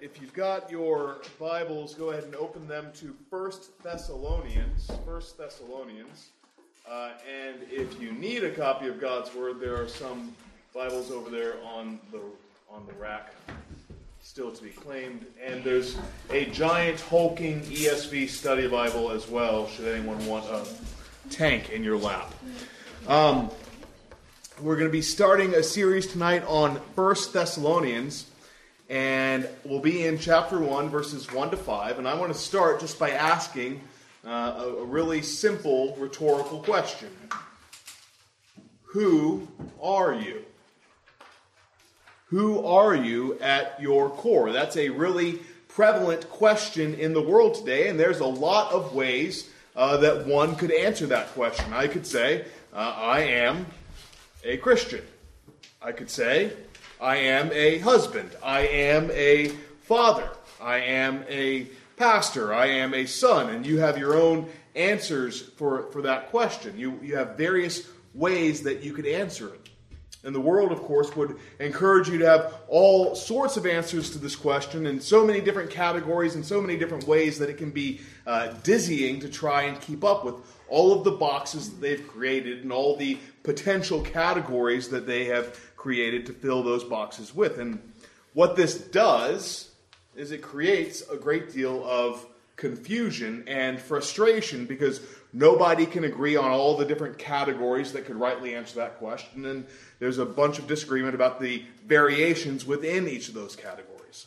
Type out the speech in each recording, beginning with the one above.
if you've got your Bibles, go ahead and open them to 1 Thessalonians. And if you need a copy of God's Word, there are some Bibles over there on the rack, still to be claimed. And there's a giant hulking ESV study Bible as well, should anyone want a tank in your lap. We're going to be starting a series tonight on 1 Thessalonians. And we'll be in chapter 1, verses 1 to 5. And I want to start just by asking a really simple rhetorical question. Who are you? Who are you at your core? That's a really prevalent question in the world today. And there's a lot of ways that one could answer that question. I could say, I am a Christian. I could say, I am a husband. I am a father. I am a pastor. I am a son. And you have your own answers for that question. You have various ways that you could answer it. And the world, of course, would encourage you to have all sorts of answers to this question in so many different categories and so many different ways that it can be dizzying to try and keep up with all of the boxes that they've created and all the potential categories that they have created to fill those boxes with. And what this does is it creates a great deal of confusion and frustration because nobody can agree on all the different categories that could rightly answer that question. And there's a bunch of disagreement about the variations within each of those categories.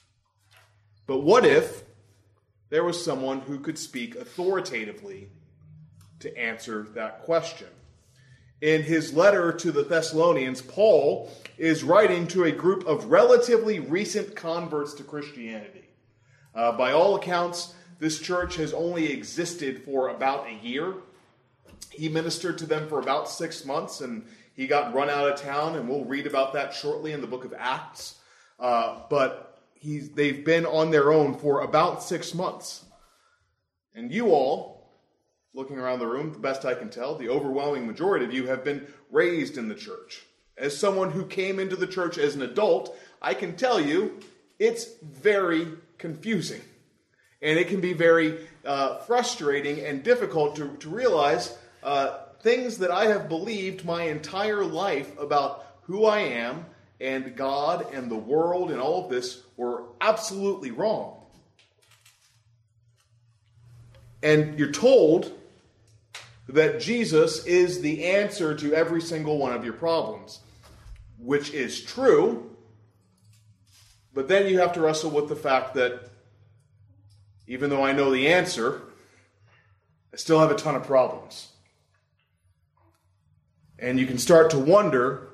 But what if there was someone who could speak authoritatively to answer that question? In his letter to the Thessalonians, Paul is writing to a group of relatively recent converts to Christianity. By all accounts, this church has only existed for about a year. He ministered to them for about 6 months, and he got run out of town, and we'll read about that shortly in the book of Acts. But they've been on their own for about 6 months. And you all, looking around the room, the best I can tell, the overwhelming majority of you have been raised in the church. As someone who came into the church as an adult, I can tell you it's very confusing. And it can be very frustrating and difficult to realize things that I have believed my entire life about who I am and God and the world and all of this were absolutely wrong. And you're told that Jesus is the answer to every single one of your problems, which is true, but then you have to wrestle with the fact that even though I know the answer, I still have a ton of problems. And you can start to wonder,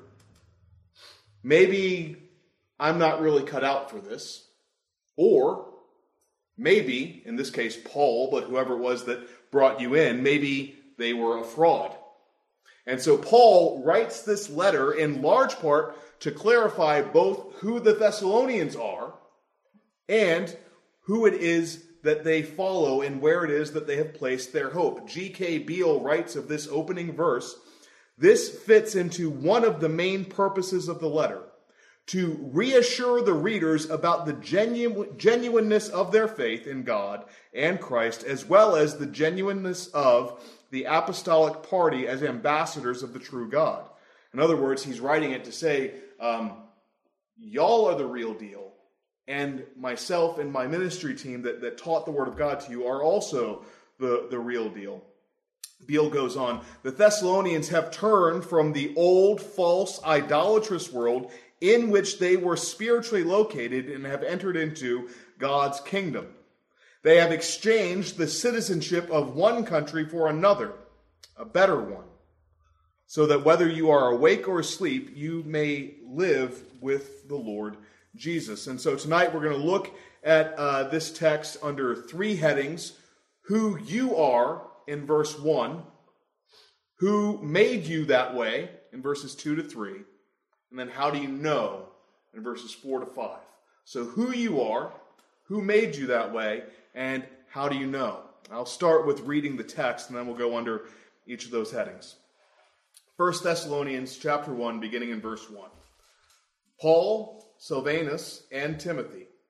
maybe I'm not really cut out for this, or maybe, in this case Paul, but whoever it was that brought you in, maybe they were a fraud. And so Paul writes this letter in large part to clarify both who the Thessalonians are and who it is that they follow and where it is that they have placed their hope. G.K. Beale writes of this opening verse, this fits into one of the main purposes of the letter, to reassure the readers about the genuineness of their faith in God and Christ, as well as the genuineness of the apostolic party as ambassadors of the true God. In other words, he's writing it to say, y'all are the real deal, and myself and my ministry team that taught the Word of God to you are also the real deal. Beale goes on, the Thessalonians have turned from the old, false, idolatrous world in which they were spiritually located and have entered into God's kingdom. They have exchanged the citizenship of one country for another, a better one, so that whether you are awake or asleep, you may live with the Lord Jesus. And so tonight we're going to look at this text under three headings: who you are in verse 1, who made you that way in verses 2 to 3, and then how do you know in verses 4 to 5. So who you are, who made you that way, and how do you know? I'll start with reading the text, and then we'll go under each of those headings. 1 Thessalonians chapter 1, beginning in verse 1. Paul, Silvanus, and Timothy,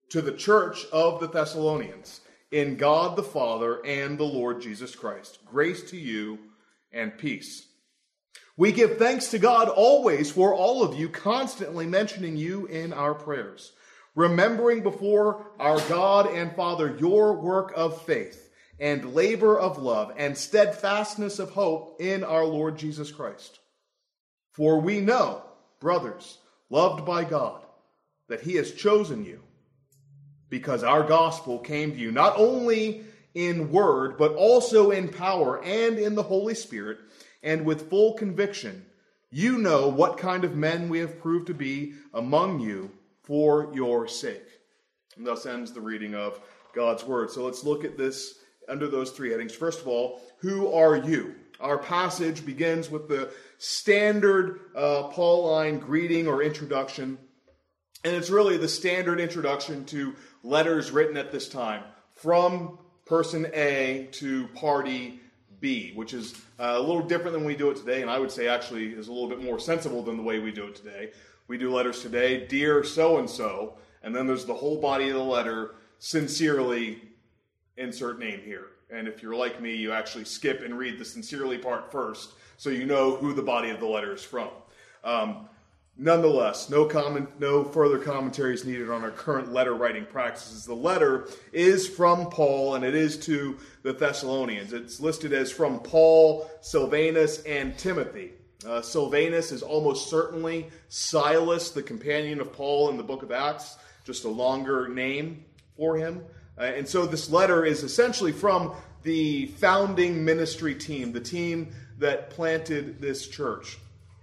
to the church of the Thessalonians, in God the Father and the Lord Jesus Christ. Grace to you and peace. We give thanks to God always for all of you, constantly mentioning you in our prayers, remembering before our God and Father your work of faith and labor of love and steadfastness of hope in our Lord Jesus Christ. For we know, brothers, loved by God, that he has chosen you, because our gospel came to you not only in word, but also in power and in the Holy Spirit, and with full conviction. You know what kind of men we have proved to be among you for your sake. And thus ends the reading of God's word. So let's look at this under those three headings. First of all, who are you? Our passage begins with the standard Pauline greeting or introduction. And it's really the standard introduction to letters written at this time, from person A to party B, which is a little different than we do it today, and I would say actually is a little bit more sensible than the way we do it today. We do letters today, dear so-and-so, and then there's the whole body of the letter, sincerely, insert name here. And if you're like me, you actually skip and read the sincerely part first, so you know who the body of the letter is from. Nonetheless, no further commentary is needed on our current letter writing practices. The letter is from Paul, and it is to the Thessalonians. It's listed as from Paul, Silvanus, and Timothy. Silvanus is almost certainly Silas, the companion of Paul in the book of Acts, just a longer name for him. And so this letter is essentially from the founding ministry team, the team that planted this church.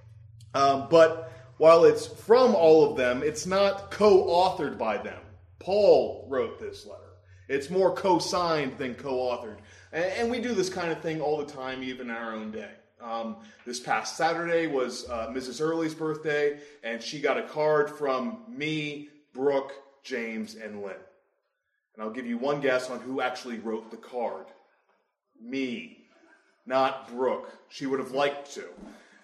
But while it's from all of them, it's not co-authored by them. Paul wrote this letter. It's more co-signed than co-authored. And we do this kind of thing all the time, even in our own day. This past Saturday was Mrs. Early's birthday, and she got a card from me, Brooke, James, and Lynn. And I'll give you one guess on who actually wrote the card. Me, not Brooke. She would have liked to.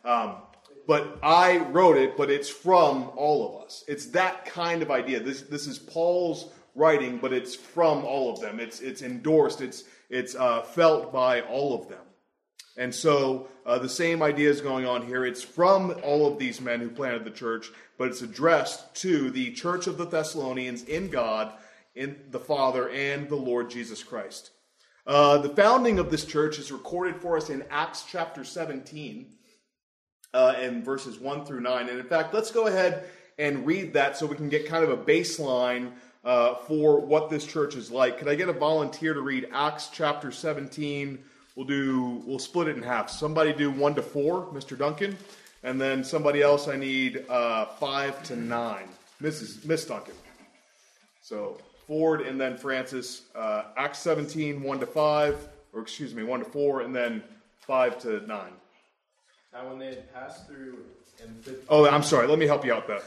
But I wrote it, but it's from all of us. It's that kind of idea. This is Paul's writing, but it's from all of them. It's endorsed. It's felt by all of them. And so the same idea is going on here. It's from all of these men who planted the church, but it's addressed to the church of the Thessalonians in God, in the Father, and the Lord Jesus Christ. The founding of this church is recorded for us in Acts chapter 17. In verses 1 through 9. And in fact, let's go ahead and read that so we can get kind of a baseline for what this church is like. Could I get a volunteer to read Acts chapter 17? We'll split it in half. Somebody do 1 to 4, Mr. Duncan. And then somebody else, I need 5 to 9, Miss Duncan. So Ford and then Francis. Acts 17, 1 to 1 to 4, and then 5 to 9. Now when they had passed through Amphipolis... Oh, I'm sorry. Let me help you out there.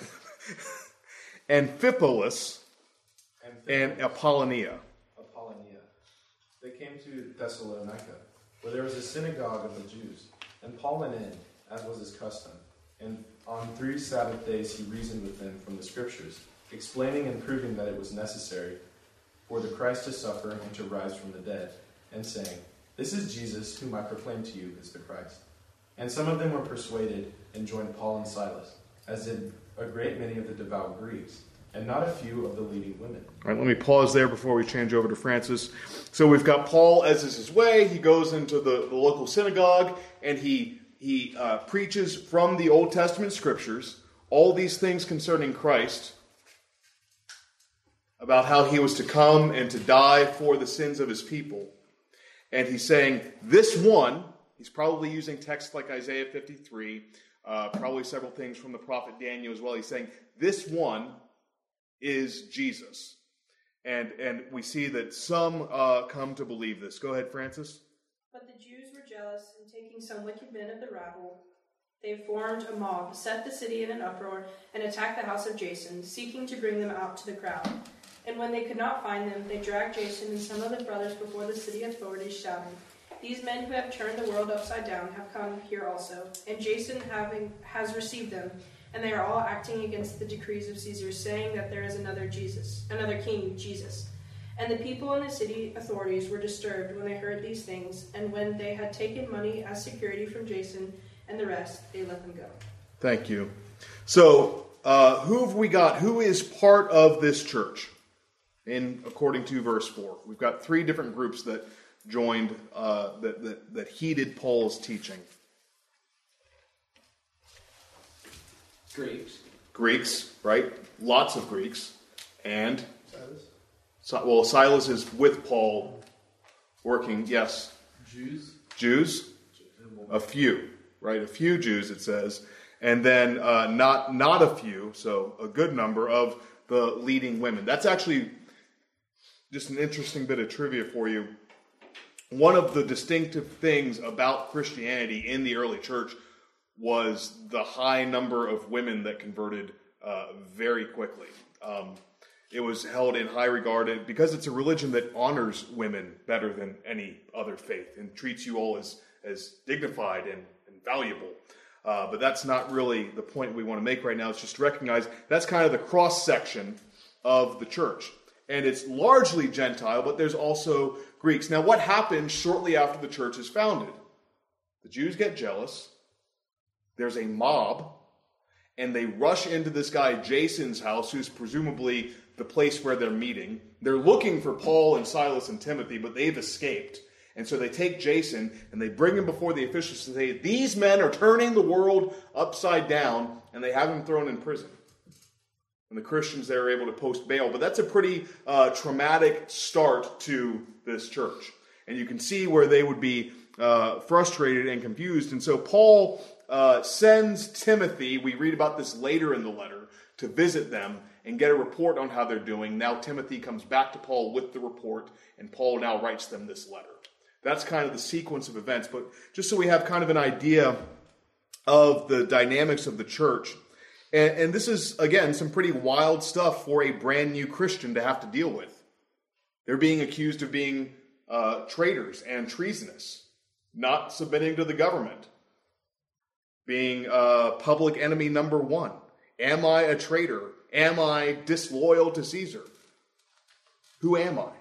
Amphipolis and Apollonia. They came to Thessalonica, where there was a synagogue of the Jews. And Paul went in, as was his custom. And on 3 Sabbath days he reasoned with them from the Scriptures, explaining and proving that it was necessary for the Christ to suffer and to rise from the dead, and saying, "This is Jesus, whom I proclaim to you is the Christ." And some of them were persuaded and joined Paul and Silas, as did a great many of the devout Greeks, and not a few of the leading women. All right, let me pause there before we change over to Francis. So we've got Paul, as is his way. He goes into the local synagogue, and he preaches from the Old Testament scriptures all these things concerning Christ, about how he was to come and to die for the sins of his people. And he's saying, this one... He's probably using texts like Isaiah 53, probably several things from the prophet Daniel as well. He's saying, this one is Jesus. And we see that some come to believe this. Go ahead, Francis. But the Jews were jealous, and taking some wicked men of the rabble, they formed a mob, set the city in an uproar, and attacked the house of Jason, seeking to bring them out to the crowd. And when they could not find them, they dragged Jason and some of the brothers before the city authorities, shouting, "These men who have turned the world upside down have come here also, and Jason has received them. and they are all acting against the decrees of Caesar, saying that there is another king, Jesus. And the people and the city authorities were disturbed when they heard these things, and when they had taken money as security from Jason and the rest, they let them go. Thank you. So, who have we got? Who is part of this church? According to verse 4. We've got 3 different groups that joined, that heeded Paul's teaching. Greeks, right? Lots of Greeks. And Silas is with Paul working, yes. Jews? A few, right? A few Jews, it says. And then not a few, so a good number of the leading women. That's actually just an interesting bit of trivia for you. One of the distinctive things about Christianity in the early church was the high number of women that converted very quickly. It was held in high regard because it's a religion that honors women better than any other faith and treats you all as dignified and valuable. But that's not really the point we want to make right now. It's just to recognize that's kind of the cross-section of the church. And it's largely Gentile, but there's also Greeks. Now, what happens shortly after the church is founded? The Jews get jealous. There's a mob. And they rush into this guy Jason's house, who's presumably the place where they're meeting. They're looking for Paul and Silas and Timothy, but they've escaped. And so they take Jason and they bring him before the officials to say, these men are turning the world upside down, and they have him thrown in prison. And the Christians there are able to post bail. But that's a pretty traumatic start to this church. And you can see where they would be frustrated and confused. And so Paul sends Timothy, we read about this later in the letter, to visit them and get a report on how they're doing. Now Timothy comes back to Paul with the report, and Paul now writes them this letter. That's kind of the sequence of events. But just so we have kind of an idea of the dynamics of the church. And this is, again, some pretty wild stuff for a brand new Christian to have to deal with. They're being accused of being traitors and treasonous, not submitting to the government, being public enemy number 1. Am I a traitor? Am I disloyal to Caesar? Who am I?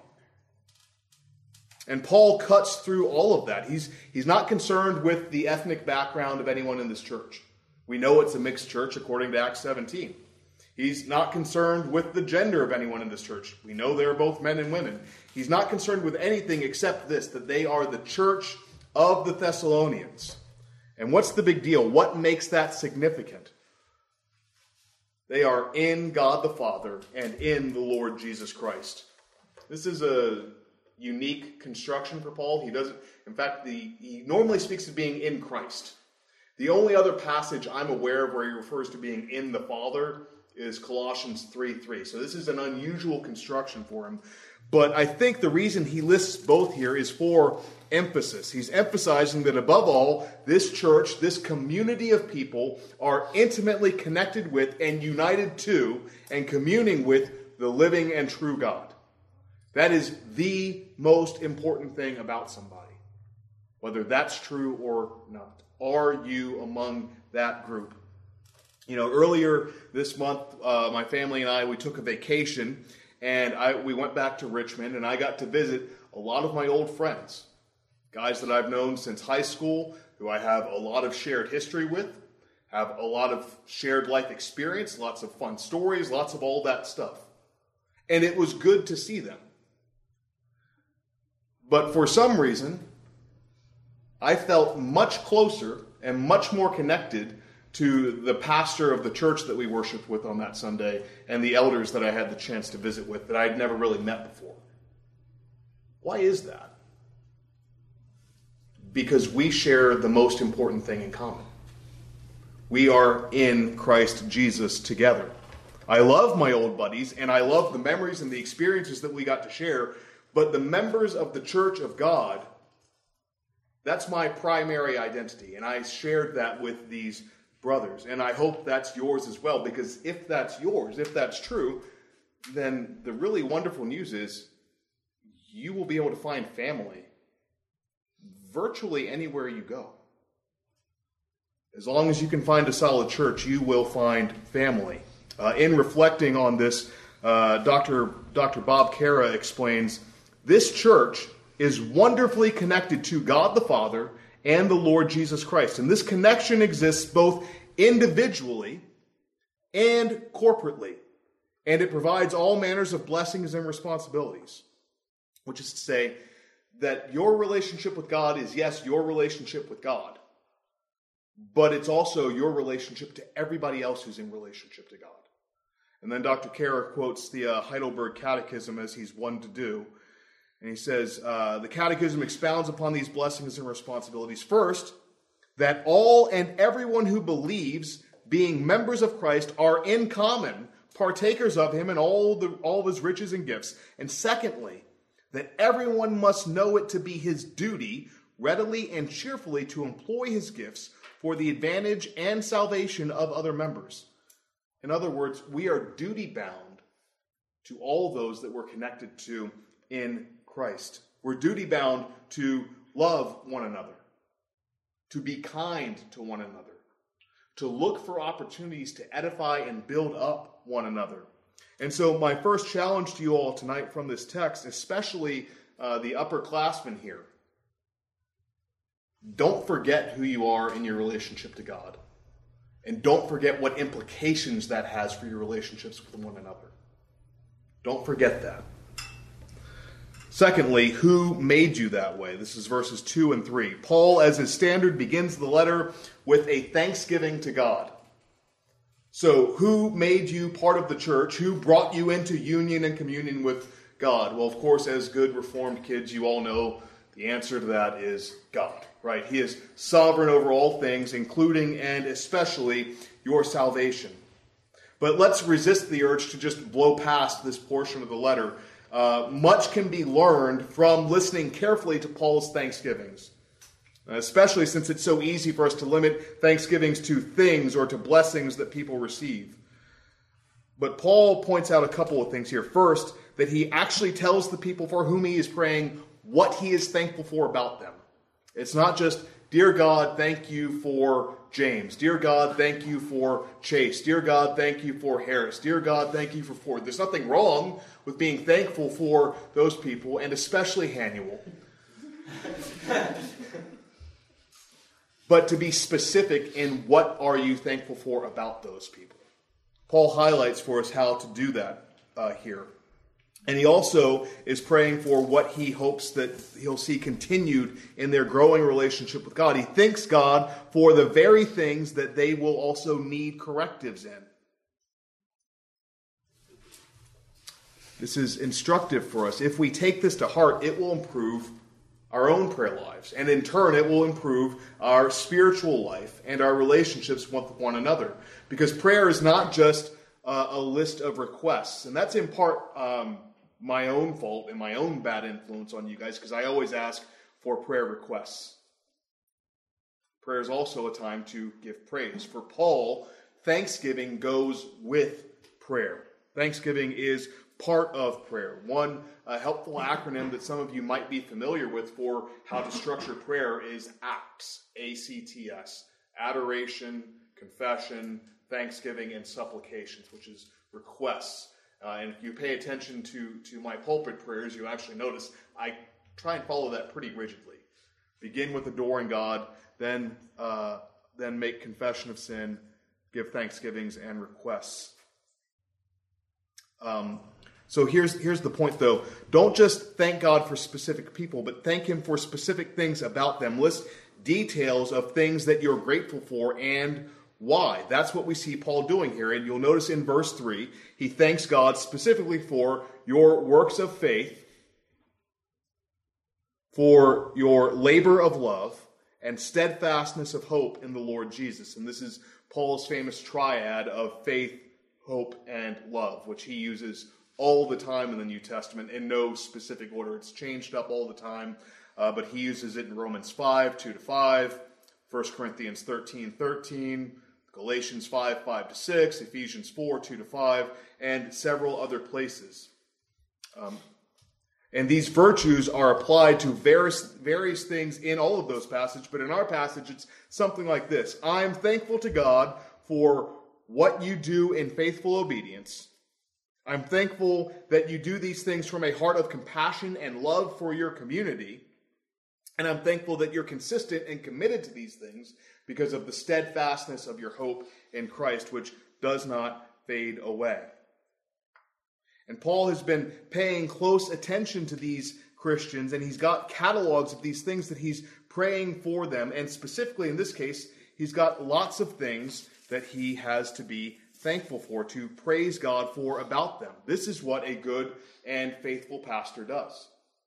And Paul cuts through all of that. He's not concerned with the ethnic background of anyone in this church. We know it's a mixed church according to Acts 17. He's not concerned with the gender of anyone in this church. We know they're both men and women. He's not concerned with anything except this, that they are the church of the Thessalonians. And what's the big deal? What makes that significant? They are in God the Father and in the Lord Jesus Christ. This is a unique construction for Paul. He normally speaks of being in Christ. The only other passage I'm aware of where he refers to being in the Father is Colossians 3:3. So this is an unusual construction for him. But I think the reason he lists both here is for emphasis. He's emphasizing that above all, this church, this community of people are intimately connected with and united to and communing with the living and true God. That is the most important thing about somebody, whether that's true or not. Are you among that group? You know, earlier this month, my family and we took a vacation, and we went back to Richmond, and I got to visit a lot of my old friends, guys that I've known since high school, who I have a lot of shared history with, have a lot of shared life experience, lots of fun stories, lots of all that stuff. And it was good to see them. But for some reason, I felt much closer and much more connected to the pastor of the church that we worshiped with on that Sunday and the elders that I had the chance to visit with that I had never really met before. Why is that? Because we share the most important thing in common. We are in Christ Jesus together. I love my old buddies, and I love the memories and the experiences that we got to share, but the members of the Church of God, that's my primary identity, and I shared that with these brothers, and I hope that's yours as well, because if that's yours, if that's true, then the really wonderful news is you will be able to find family virtually anywhere you go. As long as you can find a solid church, you will find family. In reflecting on this, Dr. Bob Cara explains, this church is wonderfully connected to God the Father and the Lord Jesus Christ. And this connection exists both individually and corporately. And it provides all manners of blessings and responsibilities. Which is to say that your relationship with God is, yes, your relationship with God. But it's also your relationship to everybody else who's in relationship to God. And then Dr. Cara quotes the Heidelberg Catechism, as he's one to do. And he says, the Catechism expounds upon these blessings and responsibilities. First, that all and everyone who believes, being members of Christ, are in common partakers of him and all of his riches and gifts. And secondly, that everyone must know it to be his duty, readily and cheerfully to employ his gifts for the advantage and salvation of other members. In other words, we are duty-bound to all those that we're connected to in Christ. We're duty-bound to love one another, to be kind to one another, to look for opportunities to edify and build up one another. And so my first challenge to you all tonight from this text, especially the upperclassmen here, don't forget who you are in your relationship to God. And don't forget what implications that has for your relationships with one another. Don't forget that. Secondly, who made you that way? This is verses 2 and 3. Paul, as his standard, begins the letter with a thanksgiving to God. So, who made you part of the church? Who brought you into union and communion with God? Well, of course, as good Reformed kids, you all know the answer to that is God, right? He is sovereign over all things, including and especially your salvation. But let's resist the urge to just blow past this portion of the letter. Much can be learned from listening carefully to Paul's thanksgivings, especially since it's so easy for us to limit thanksgivings to things or to blessings that people receive. But Paul points out a couple of things here. First, that he actually tells the people for whom he is praying what he is thankful for about them. It's not just, dear God, thank you for James. Dear God, thank you for Chase. Dear God, thank you for Harris. Dear God, thank you for Ford. There's nothing wrong with being thankful for those people, and especially Hanuel. But to be specific in what are you thankful for about those people. Paul highlights for us how to do that here. And he also is praying for what he hopes that he'll see continued in their growing relationship with God. He thanks God for the very things that they will also need correctives in. This is instructive for us. If we take this to heart, it will improve our own prayer lives. And in turn, it will improve our spiritual life and our relationships with one another. Because prayer is not just a list of requests. And that's in part my own fault and my own bad influence on you guys, because I always ask for prayer requests. Prayer is also a time to give praise. For Paul, thanksgiving goes with prayer. Thanksgiving is part of prayer. One helpful acronym that some of you might be familiar with for how to structure prayer is ACTS, A-C-T-S. Adoration, confession, thanksgiving, and supplications, which is requests. And if you pay attention to my pulpit prayers, you actually notice I try and follow that pretty rigidly. Begin with adoring God, then make confession of sin, give thanksgivings and requests. So here's the point, though. Don't just thank God for specific people, but thank Him for specific things about them. List details of things that you're grateful for and why. That's what we see Paul doing here. And you'll notice in verse 3, he thanks God specifically for your works of faith, for your labor of love, and steadfastness of hope in the Lord Jesus. And this is Paul's famous triad of faith, hope, and love, which he uses all the time in the New Testament in no specific order. It's changed up all the time, but he uses it in Romans 5, 2-5, 1 Corinthians 13, 13, Galatians 5, 5-6, Ephesians 4, 2-5, and several other places. And these virtues are applied to various things in all of those passages, but in our passage it's something like this. I'm thankful to God for what you do in faithful obedience. I'm thankful that you do these things from a heart of compassion and love for your community. And I'm thankful that you're consistent and committed to these things because of the steadfastness of your hope in Christ, which does not fade away. And Paul has been paying close attention to these Christians, and he's got catalogs of these things that he's praying for them. And specifically in this case, he's got lots of things that he has to be thankful for, to praise God for about them. This is what a good and faithful pastor does.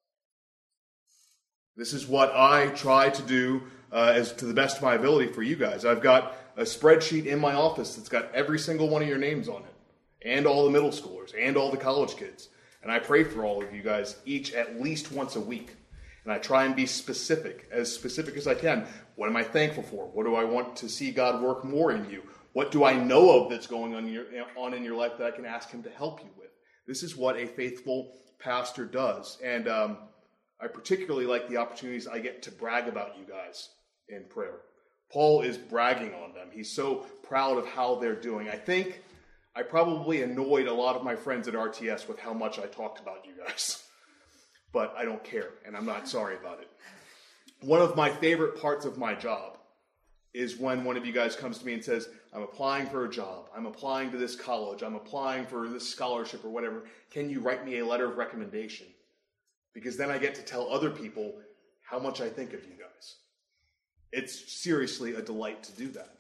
This is what I try to do as to the best of my ability for you guys. I've got a spreadsheet in my office that's got every single one of your names on it, and all the middle schoolers, and all the college kids. And I pray for all of you guys each at least once a week. And I try and be specific as I can. What am I thankful for? What do I want to see God work more in you? What do I know of that's going on in your life that I can ask him to help you with? This is what a faithful pastor does. And I particularly like the opportunities I get to brag about you guys in prayer. Paul is bragging on them. He's so proud of how they're doing. I think I probably annoyed a lot of my friends at RTS with how much I talked about you guys. But I don't care, and I'm not sorry about it. One of my favorite parts of my job is when one of you guys comes to me and says, I'm applying for a job, I'm applying to this college, I'm applying for this scholarship or whatever. Can you write me a letter of recommendation? Because then I get to tell other people how much I think of you guys. It's seriously a delight to do that.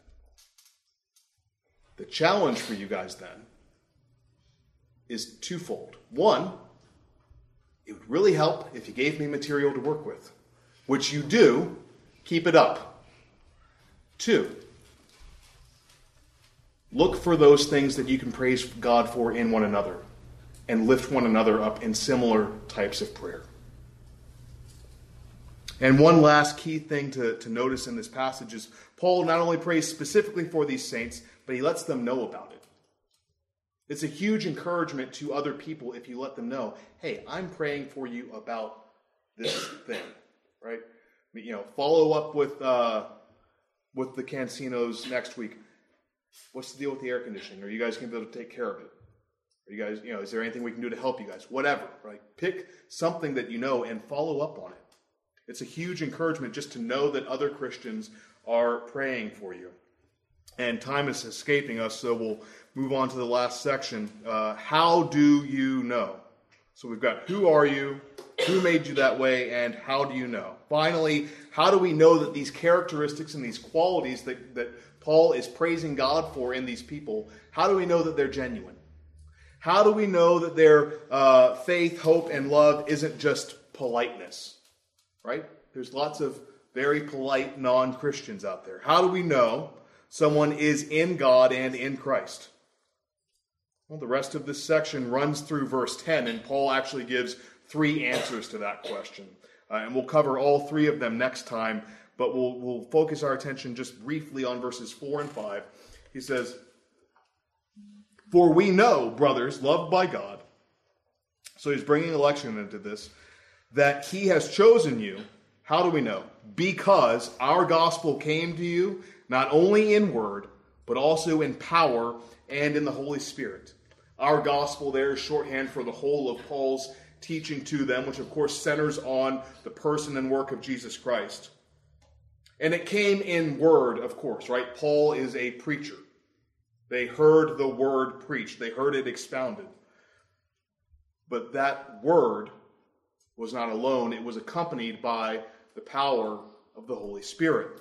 The challenge for you guys then is twofold. One, it would really help if you gave me material to work with, which you do. Keep it up. Two, look for those things that you can praise God for in one another and lift one another up in similar types of prayer. And one last key thing to notice in this passage is Paul not only prays specifically for these saints, but he lets them know about it. It's a huge encouragement to other people if you let them know, hey, I'm praying for you about this thing, right? Follow up with the Cancinos next week. What's the deal with the air conditioning? Are you guys going to be able to take care of it? Are you guys, is there anything we can do to help you guys? Whatever, right? Pick something that you know and follow up on it. It's a huge encouragement just to know that other Christians are praying for you. And time is escaping us, so we'll move on to the last section. How do you know? So we've got who are you, who made you that way, and how do you know? Finally, how do we know that these characteristics and these qualities that Paul is praising God for in these people, how do we know that they're genuine? How do we know that their faith, hope, and love isn't just politeness? Right? There's lots of very polite non-Christians out there. How do we know someone is in God and in Christ? Well, the rest of this section runs through verse 10, and Paul actually gives 3 answers to that question. And we'll cover all 3 of them next time, but we'll focus our attention just briefly on verses 4 and 5. He says, "For we know, brothers, loved by God," so he's bringing election into this, "that he has chosen you." How do we know? "Because our gospel came to you, not only in word, but also in power and in the Holy Spirit." Our gospel there is shorthand for the whole of Paul's teaching to them, which of course centers on the person and work of Jesus Christ. And it came in word, of course, right? Paul is a preacher. They heard the word preached. They heard it expounded. But that word was not alone. It was accompanied by the power of the Holy Spirit.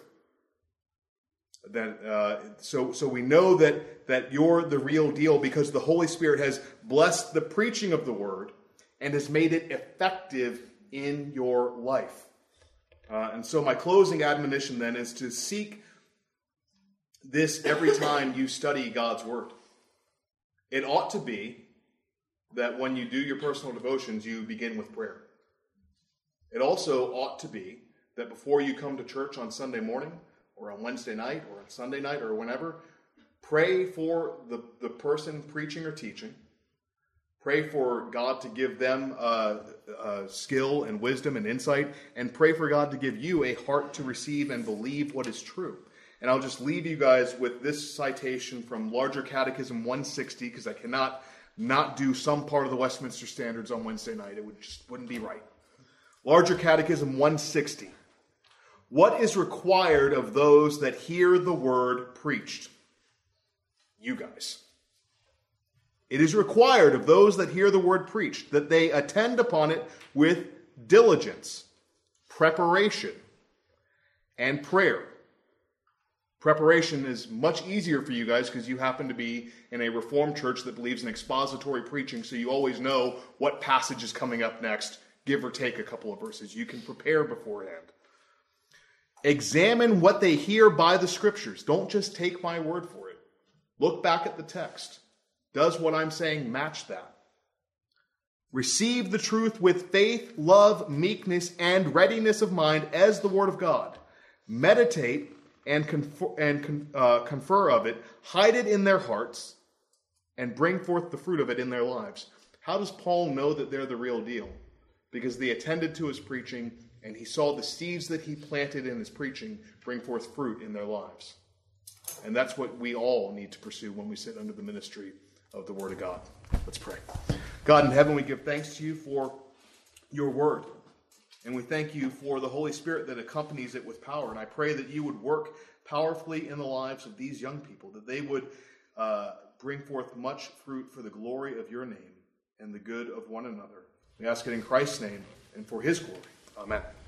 So we know that you're the real deal because the Holy Spirit has blessed the preaching of the word and has made it effective in your life. And so my closing admonition then is to seek this every time you study God's word. It ought to be that when you do your personal devotions, you begin with prayer. It also ought to be that before you come to church on Sunday morning, or on Wednesday night, or on Sunday night, or whenever, pray for the person preaching or teaching. Pray for God to give them skill and wisdom and insight, and pray for God to give you a heart to receive and believe what is true. And I'll just leave you guys with this citation from Larger Catechism 160, because I cannot not do some part of the Westminster Standards on Wednesday night. It just wouldn't be right. Larger Catechism 160. What is required of those that hear the word preached? You guys. It is required of those that hear the word preached that they attend upon it with diligence, preparation, and prayer. Preparation is much easier for you guys because you happen to be in a Reformed church that believes in expository preaching, so you always know what passage is coming up next, give or take a couple of verses. You can prepare beforehand. Examine what they hear by the Scriptures. Don't just take my word for it. Look back at the text. Does what I'm saying match that? Receive the truth with faith, love, meekness, and readiness of mind as the Word of God. Meditate and confer of it. Hide it in their hearts and bring forth the fruit of it in their lives. How does Paul know that they're the real deal? Because they attended to his preaching and he saw the seeds that he planted in his preaching bring forth fruit in their lives. And that's what we all need to pursue when we sit under the ministry of the Word of God. Let's pray. God in heaven, we give thanks to you for your word. And we thank you for the Holy Spirit that accompanies it with power. And I pray that you would work powerfully in the lives of these young people, that they would bring forth much fruit for the glory of your name and the good of one another. We ask it in Christ's name and for his glory. Amen.